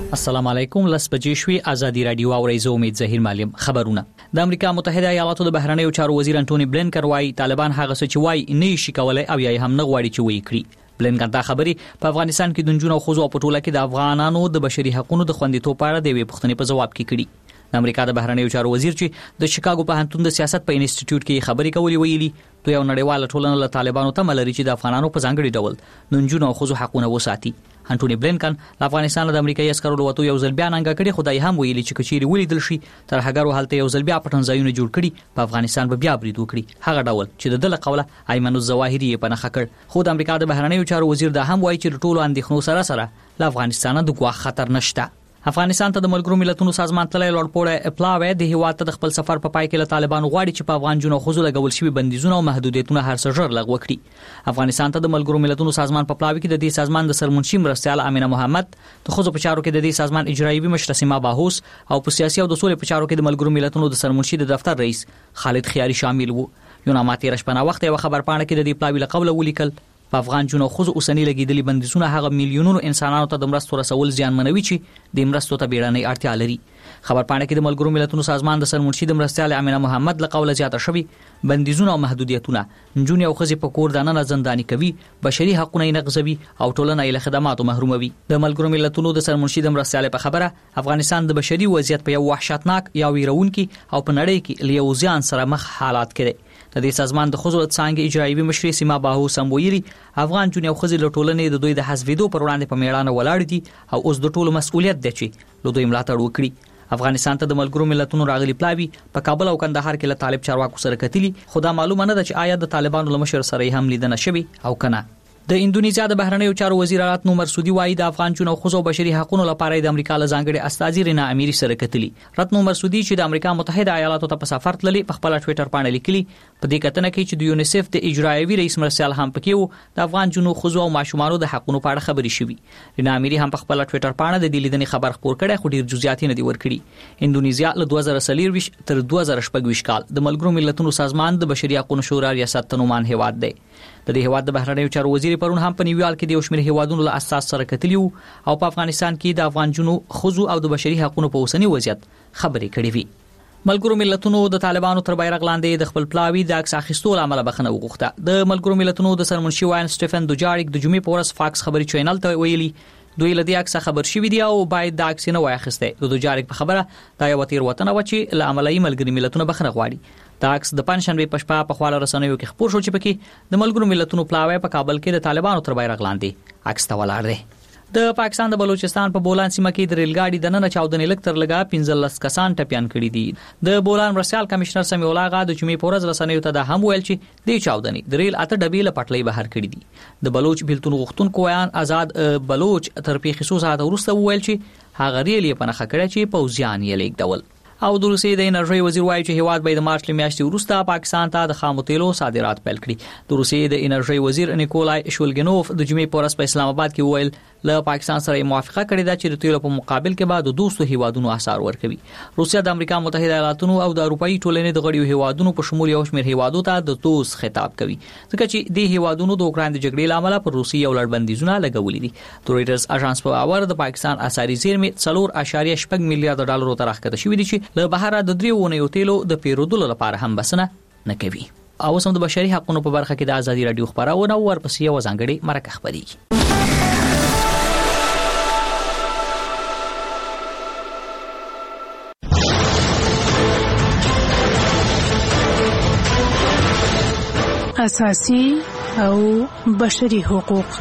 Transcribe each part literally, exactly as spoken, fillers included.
السلام علیکم. لس بجې شوي. ازادي رادیو او ریزو امید زهیر معلم خبرونه. د امریکا متحده ایالاتو د بهرنیو چارو وزیر انټونی بلینکن وايي طالبان هغه څه چې وايي نه شي کولای او یا هم نه غواړي چې وایي کړي. بلینکن دا خبري په افغانستان کې د نجونو او ښځو په ټوله کې د افغانانو د بشري حقوقو د خوندیتوب په اړه د یوې پوښتنې په جواب کې کړي. د امریکا د بهرنیو چارو وزیر چې د شیکاګو پوهنتون د سیاست په انسټیټیوټ کې خبري کولې ویلي دوی یو نړیواله ټولنه له طالبانو ته ملري چې د افغانانو په ځانګړي ډول د نجونو او ښځو حقوقونه وساتي. انټونی بلینکن د افغانستان د امریکایي عسکرو وته یو ځل بیا ننګه کړي، خدای هم ویلي چې کچيري ولیدل شي تر هغه حالت یو ځل بیا پټنځایونه جوړ کړي په افغانستان به بیا برید وکړي هغه ډول چې د دله قوله ایمن الظواهری په نخښه کړ. خو د امریکا د بهرنیو چارو وزیر دا هم وایي چې ټولو اندېښنو سره سره له افغانستان د ګواښ خطر نشته. افغانستان ته د ملګرو ملتونو سازمان تللی لوړ پوړی اپلاوی د هیواد ته د خپل سفر په پای کې له طالبانو غواړي چې په افغان جنو خوځو لګول شوی بندیزونه او محدودیتونه هر څه ژر لغوه کړي. افغانستان ته د ملګرو ملتونو سازمان په پلاوی کې د دې سازمان د سرمنشي مرستيال امینه محمد، د خوځو په چارو کې د دې سازمان اجرایي مشر سیما باهوس او په سیاسي او د سولې په چارو کې د ملګرو ملتونو د سرمنشي د دفتر رئیس خالد خیاري شامل وو. یو ناماتې رشپنه وخت یو خبر پاڼه کې د دې پلاوی لقوله ولیکل په افغان جنو خوځو اوسنی لګیدلي بندیزونه هغه میلیونونو انسانانو ته د مرستو رسول زیانمنوي چې د مرستو ته بیړنۍ اړتیا لري. خبر پاڼه کې د ملګرو ملتونو سازمان د سرمنشي د مرستيال امینه محمد لقوله زیاته شوی بندیزونه او محدودیتونه نجونې او ښځې په کور دننه زنداني کوي، بشري حقوقونه یې نقضوي او ټولنه یې له خدماتو محروموي. د ملګرو ملتونو د سرمنشي د مرستيال په خبره افغانستان د بشري وضعیت په یو وحشتناک یا ویرونکي او په نړۍ کې لیو ځان سره مخ حالات کړي. د دې سازمان د خوځو څنګه اجرایي مشر سیما باهوس هم ویلي افغان جنو خوځې له ټولنې د دوی د حذفېدو پر وړاندې په میړانه ولاړ دي او اوس د ټولو مسؤلیت دی چې له دوی ملاتړ وکړي. افغانستان ته د ملګرو ملتونو راغلي پلاوی په کابل او کندهار کې له طالب چارواکو سره کتلي، خو دا معلومه نه ده چې آیا د طالبانو له مشر سره هم لیدنه شوي او کنه. د اندونیزیا د بهرنیو چارو وزیر راتنو مرسودي وايي د افغان جنو خوځو بشري حقوقو لپاره د امریکا له ځانګړي استازي رینا اميري سره کتلي. راتنو مرسودي چې د امریکا متحده ایالاتو ته په سفر تللی په خپل ټوئیټر باندې لیکلي په دې کتنه کې چې د یونیسف د اجرایي رئیس مرسل هم پکې وو د افغان جنو خوځو او ماشومانو د حقوقو په اړه خبري شوې. رینا اميري هم په خپل ټوئیټر باندې د دې لیدنې خبر خپور کړي خو ډیر جزئیات نه دي ورکړي. اندونیزیا له دوه زره څلور تر دوه زره شپږ کال د ملګرو ملتونو سازمان د بشري حقوقو شورا ریاست تنومان هیواد دی. د دې هیواد د بهرنیو چارو وزیر پرون هم په نیویارک کې د یو شمېر هیوادونو له اساس سره کتلی او په افغانستان کې د افغان جنو خوځو او د بشري حقوقو په اوسنی وضعیت خبرې کړې وي. ملګرو ملتونو د طالبانو تر بیرغ لاندې د خپل پلاوی د عکس اخیستو عمله بخنه وغوښته. د ملګرو ملتونو د سرمنشي واین سټيفن دوجاریک د جمعې په ورځ فاکس خبري چینل ته ویلي دوی له دې عکس خبر شوی دی او باید د عکس نه واخیسته. د دوجاریک په خبره دا یو تیر وطن و چې له عملي ملګری ملتونو بخنه غواړي. دا عکس د پنځشنبه په شپه په خواله رسنیو کې خبر شو چې پکې د ملګرو ملتونو پلاوی په کابل کې د طالبانو تر بیرغ لاندې عکس ته ولاړ دی. د پاکستان د بلوچستان په بولان سیمه کې د ریل ګاډي د نن چاودنې لکتر لګا پنځلس کسان ټپيان کړي دي. د بولان مرسيال کمشنر سمیع الله غا د جمعې په ورځ رسنیو ته د هم ویل چې د چاودنې د ریل اته ډبې له پټلۍ بهر کړي دي. د بلوچ بیلتون غختونکو ویان آزاد بلوچ تر پیښې څو ساعت وروسته ویل چې هغه ریل یې په نخښه کړی چې پوځیان یې لیکدول. او د روسیې د انرژي وزیر وایي چې هیواد به د مارچ میاشتې وروسته پاکستان ته د خامو تیلو صادرات پیل کړي. د روسیې د انرژي وزیر نیکولای شولګنوف د جمعې په ورځ په اسلام آباد کې ویل له پاکستان سره موافقه کړې ده چې د تیلو په مقابل کې به د دوستو هیوادونو اثر ورکوي. روسیا د امریکا متحده ایالاتونو او د اروپאי ټولنې د غړیو هیوادونو په شمول یو شمېر هیوادو ته د دوست خطاب کوي ځکه چې د هیوادونو د اوکران د جګړې لامل پر روسیې یو لړ بندیزونه لګولې دي. د رويټرز اژانس په باور د پاکستان اساري زیرمې څلور اعشاریه شپږ میلیارډ ډالر ته راکته شوې دي چې له بهر د دریو نه تیلو د پیرودلو لپاره هم بسنه نه کوي. او سم د بشري حقوقو په برخه کې د ازادي رادیو خبرونه ورپسې یو ځانګړي مرکه خبري. اساسي او بشري حقوق.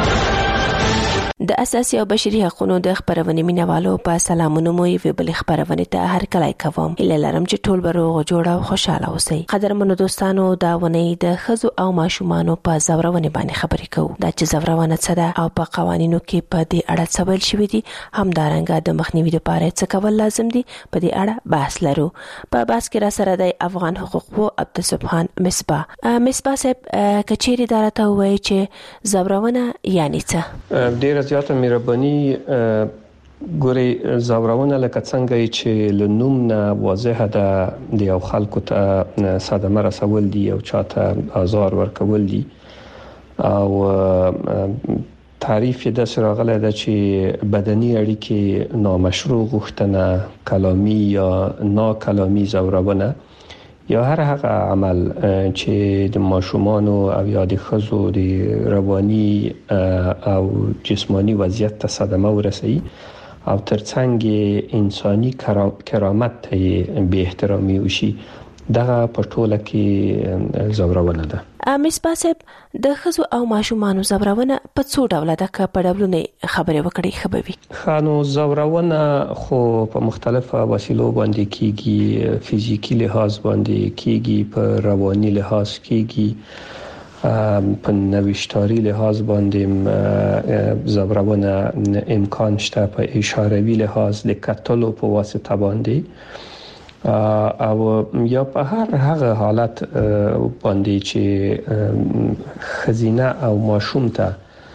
د اساسي او بشري حقوقو د خبرونې مینوالو په سلامونو مو یو بل خبرونه ته هر کله کوم اله لرم چې ټول بروغ جوړه او خوشاله اوسئ. قدرمنو دوستانو دا ونی د خزو او ماشومانو په زورونه باندې خبرې کوو. دا چې زورونه څه ده او په قوانینو کې په دې اړه څه ویل شوی دي همدارنګه د مخنیوي لپاره څه کول لازم دي په دې اړه بحث لرو. په بحث کې را سره د افغان حقوقو عبدالسبحان مصباح مصباح صاحب کچيري دارته وایي چې زورونه یعنی څه؟ ډیر زیاته مهرباني ګوري زورونه لکه څنګه چې لنوم نه واضحه ده د یو خلکو ته صدمه رسول دي او چاته آزار ورکول دي او تعریف د سراغله د چې بدني اړیکې نامشروع غوښتنه، کلامی یا ناکلامی زورونه یا هر هغه عمل چې د ماشومانو او یا د ښځو د رواني او جسمانی وضعیت ته صدمه ورسوي او ترڅنګ انساني کرامت ته به احترامي وشي، دغه په ټوله کې زورونه ده. مصباح صاحب، د ښځو او ماشومانو زورونه په څو ډوله ده؟ که په ډولونه خبرې وکړي ښه به وي. خانو زورونه خو په مختلفه وسیلو باندې کیږي، فزیکی لحاظ باندې کیږي، په رواني لحاظ کیږي، په نوښتاري لحاظ باندې زورونه امکان شته، په اشاروي لحاظ د کتلو په واسطه باندې او یا په هر هغه حالت باندې چې خزینه او ماشوم ته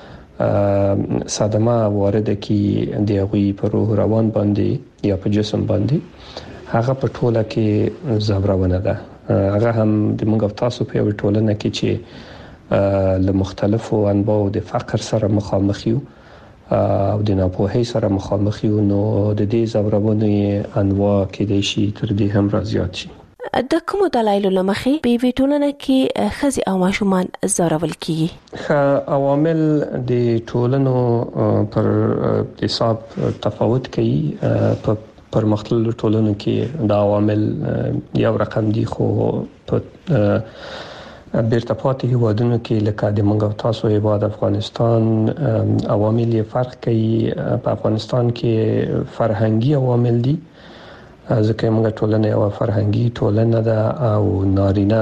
صدمه وارد کی دی غوی په روح روان باندې یا په جسم باندې، هغه په ټوله کې زورونه ده. هغه هم د موږ تاسو په ټولنه کې چې له مختلفو انواع د فقر سره مخامخ یو او د ناپوهۍ سره مخامخ یو، نو د دې زورونې انواع کې د شي تر دې هم راځي شي. د کوم دلایلو لمخې په وی ټولنه کې ښځې او ماشومان زورول کیږي؟ عوامل د ټولنو پر حساب تفاوت کوي. په پرمختللو ټولنو کې د عوامل یو رقم دي، خو په بیرته پاتې هیوادونو کې لکه د موږ تاسو هیواد افغانستان عوامل یې فرق کوي. په افغانستان کې فرهنګي عوامل دي، ځکه موږ ټولنه یو فرهنګي ټولنه ده او نارینه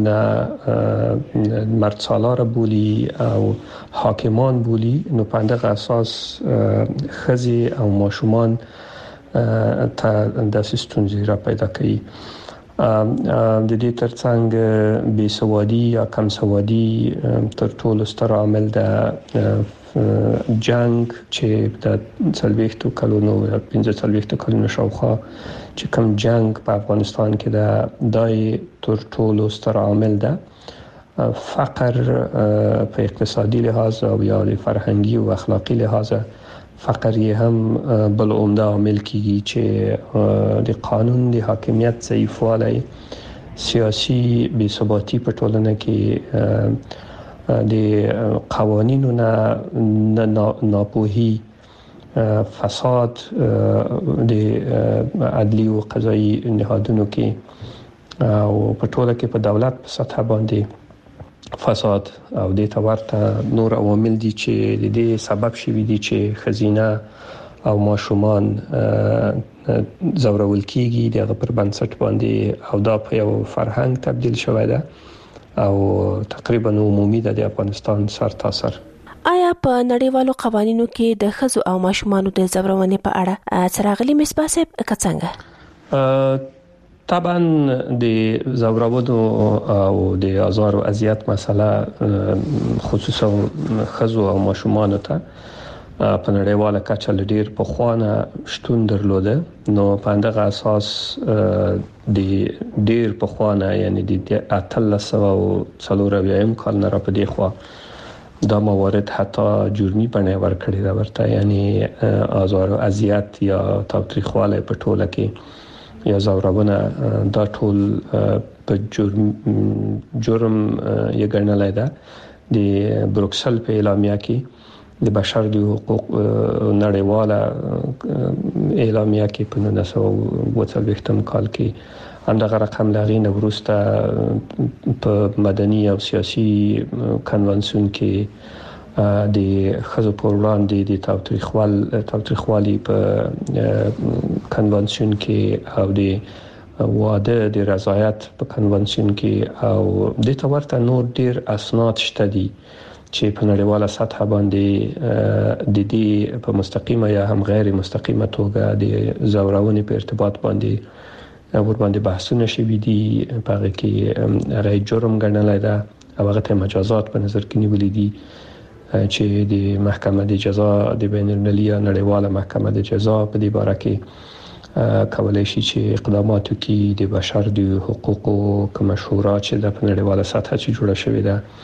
ځانونه مرد سالار بولی او حاکمان بولی، نو په دغه اساس ښځې او ماشومان ته د ستونزې را پیدا کوي. د دې ترڅنګ بې سوادي یا کم سوادي تر ټولو ستر عامل ده. جنگ چې د څلوېښتو کلونو یا پنځه څلوېښتو کلونو شاوخوا چې کوم جنگ په افغانستان کې ده، دای تر ټولو ستر عامل ده. فقر په اقتصادي لحاظ او یا فرهنګي او اخلاقی لحاظ فقر یې هم بل عمده عامل کیږي چې د قانون د حاکمیت ضعیفوالی، سیاسي بې ثباتی په ټولنه کې، د قوانینو نه ناپوهي، فساد د عدلی او قضایي نهادونو کې او په ټوله کې په دولت په سطح باندې فساد او د تورته نور عوامل دي چې د دې سبب شوي دي چې خزینه او ماشومان زورول کیږي دغه پر بنسټ باندې، او دا په یو فرهنګ تبدیل شوی ده او تقریبا عمومي ده د افغانستان سر تاسر. آیا په نړیوالو قوانینو کې د ښځو او ماشومانو د زورونې په اړه څراغلي مصباح صاحب که څنګه؟ طبعا د زورونو او د آزار او اذیت مسله خصوصا ښځو او ماشومانو ته په نړیواله کچه ډیر په خوانه شتون درلوده، نو په دغه اساس د ډیر په خوانه یعنی د اتلس او څلور اویایم کال نه را په دی خوا دا موارد حتی جرمی بڼه ورکړی دا ورته، یعنی آزار او اذیت یا تاوتریخواله په ټوله کې یا زورونه دا ټول په جرم جرم یې ګڼلای ده. د بروکسل په اعلامیه کې د بشر د حقوق نړیواله اعلامیه کې په نولس سوه اوه څلوېښتم کال کې همدغه رقم لغې نه وروسته په مدني او سیاسي کنوانسیون کې د ښځو پر وړاندې د تاوتریخوال تاوتریخوالي په کنوانسیون کې او د واده د رضایت په کنوانسیون کې او د تورته نور ډیر اسناد شته دي چې په نړیواله سطح باندې د دې په مستقیمه یا هم غیر مستقیمه توګه د زورونې په ارتباط باندې ور باندې بحثونه شوي دي. په هغه کې هغه جرم ګڼلای ده او هغه ته مجازات په نظر کې نیولې دي چې د محکمه د جزا د بین المللي نړیواله محکمه د جزا په دې باره کې کولای شي چې اقدامات وکړي. د بشر د حقوقو کوم شورا چې د نړیواله سطح چې جوړه شوې ده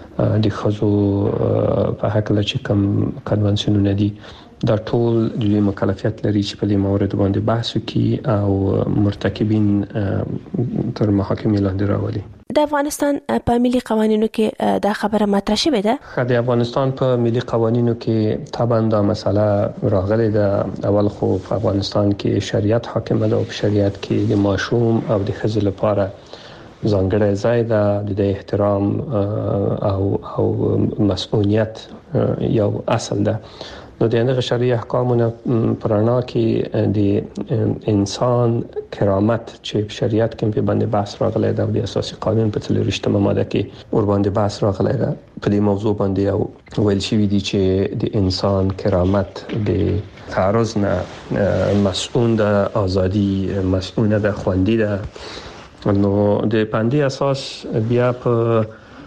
د خزو په حق له چې کوم کنوانسیونونه دي دا ټول د مکلفیت لري چې په دې موارد باندې بحث وکړي او مرتکبین تر محاکمې لاندې راولي. د افغانستان په ملي قوانینو کې دا خبره مطرح شوې ده. خو د افغانستان په ملي قوانینو کې طبعا دا مسله راغلې ده. اول خو په افغانستان کې شریعت حاکم ده او په شریعت کې د ماشوم او د ښځې لپاره ځانګړی ځای ده. د احترام او او مسؤلیت یو اصل ده. نو د هغه شرعي احکامونو پرانا کې د انسان کرامت چې شریعت کې په باندې بحث راغلی دا د اساسي قانون په څلورشتمه ماده کې ور باندې بحث راغلی دا په دې موضوع باندې او ویل شوی دی چې د انسان کرامت د تعرض نه مسؤول ده، ازادي مسؤول ده، خوندي ده. نو د پاندې اساس بیا په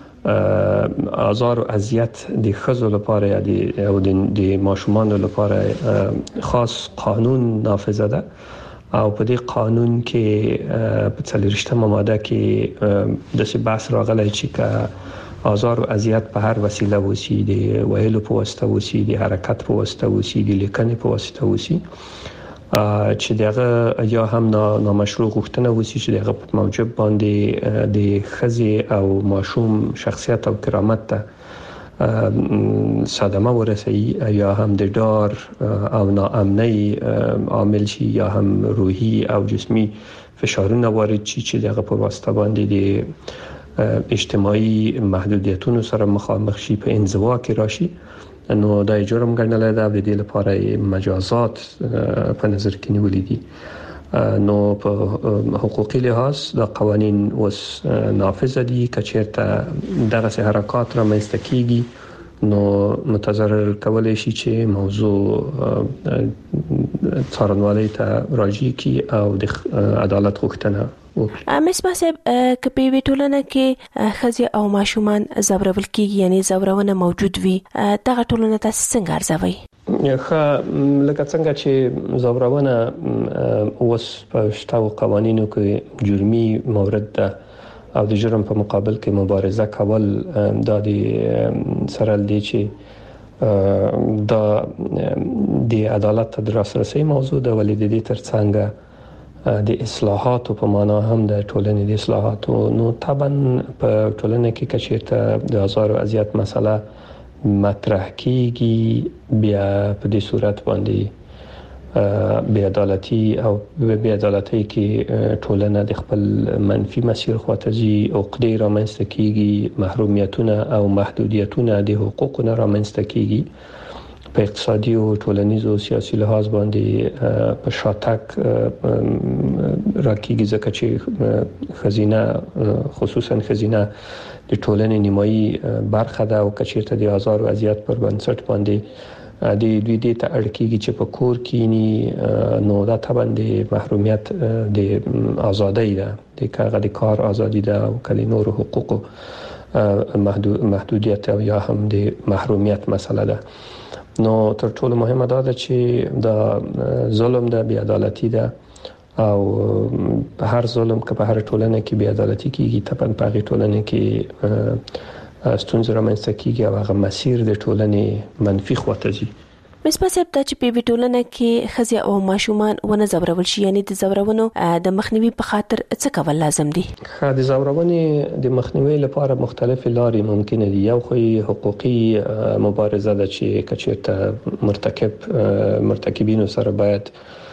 آزار و اذیت د ښځو لپاره یا د او د ماشومان لپاره خاص قانون نافذ ده او په دې قانون کې په څلورشتمه ماده کې د څه بحث راغلی چې کا آزار و اذیت په هر وسیله وسی، د ویلو په واسطه وسی، د حرکت په واسطه وسی، د لیکنې په واسطه وسی، چې دغه یا هم نامشروع غوښتنه وسی چې دغه په موجب باندې د ښځې او ماشوم شخصیت او کرامت ته صدمه ورسي یا هم د ډار او ناامنۍ عامل شي یا هم روحي او جسمي فشارونه وارد شي چې دغه په واسطه باندې د اجتماعي محدودیتونو سره مخامخ شي، په انزوا کې راشي. نو دا جرم ګڼل دی. د دې لپاره مجازات په نظر کې نیولې دي. نو په حقوقي لحاظ دا قوانين اوس نافذ دي. کچېرته دغه حرکات را مېسته کیږي نو متضرر کولای شي چې موضوع څارنوالۍ ته راځي کی او د عدالت غوښتنه مصباح صاحب کپی وی ټولنه کې ښځې او ماشومان زورول کیږي، یعنی زورونه موجود وي، دغه ټولنه تاسو څنګه ارزوي؟ ښه لکه څنګه چې زورونه اوس په شتو قوانینو کې جرمي مورد ده او د جرم په مقابل کې مبارزه کول دا د سره دی چې دا د عدالت ته رسیدل موضوع ده. ولې د دې ترڅنګ د اصلاحاتو په معنا هم د ټولنې د اصلاحاتو نو طبعا په ټولنه کې کچېرته د آزار او اذیت مسله مطرح کیږي بیا په دې صورت باندې بی عدالتي او بی عدالتي کې ټولنه د خپل منفي مسیر خواته ځي، عقدې رامنځته کیږي، محرومیتونه او محدودیتونه د حقوقو نه رامنځته کیږي. په اقتصادي او ټولنیز او سیاسي لحاظ باندې په شاتګ راکېږي ځکه چې خزینه خصوصا خزینه د ټولنې نیمایي برخه ده او کچېرته د آزار او اذیت پر بنسټ باندې د دوی د ته اړکیږي چې په کور کې نو دا طبعا د محرومیت د ازادۍ ده، د کار د کار ازادي ده او کله نور حقوق محدودیت او یا هم د محرومیت مسله ده. نو تر ټولو مهمه دا ده چې دا ظلم ده، بی عدالتي ده او په هر ظلم که په هر ټولنه کې بی عدالتي کیږي طبعا په هغه ټولنه کې ستونزې رامنځته کیږي او هغه مسیر د ټولنې منفي خواته ځي. مصباح صاحب دا چې په ټولنه کې ښځې او ماشومان ونه زورول شي، یعنی د زورونو د مخنیوي په خاطر څه کول لازم دي؟ خا د زورونې د مخنیوي لپاره مختلف لارې ممکن دي. یو خو حقوقي مبارزه ده چې کچېرته مرتکب مرتکبینو سره باید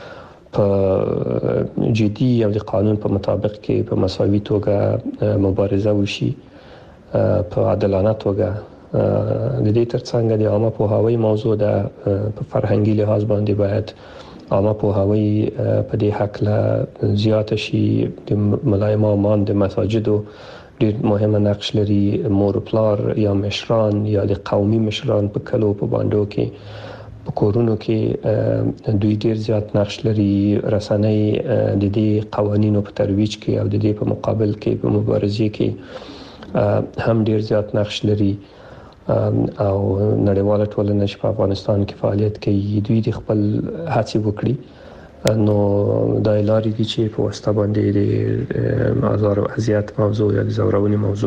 په جدي او د قانون په مطابق کې په مساوي توګه مبارزه وشي په عادلانه توګه. د دې ترڅنګ د عامه پوهاوی موضوع ده. په فرهنګي لحاظ باندې باید عامه پوهاوی په دې حق له زیات شي. د ملای امامان د مساجدو ډېر مهمه نقش لري. مور پلار یا مشران یا د قومي مشران په کلو په باندې کې په کورونو کې دوی ډېر زیات نقش لري. رسنۍ د دې قوانینو په ترویج کې او د دې په مقابل کې په مبارزه کې هم ډېر زیات نقش لري. او نړیواله ټولنه چې په افغانستان کې فعالیت کوي دوی د خپل هڅې وکړي نو دا لارې دي چې په واسطه باندې د آزار او اذیت موضوع یا د زورونې موضوع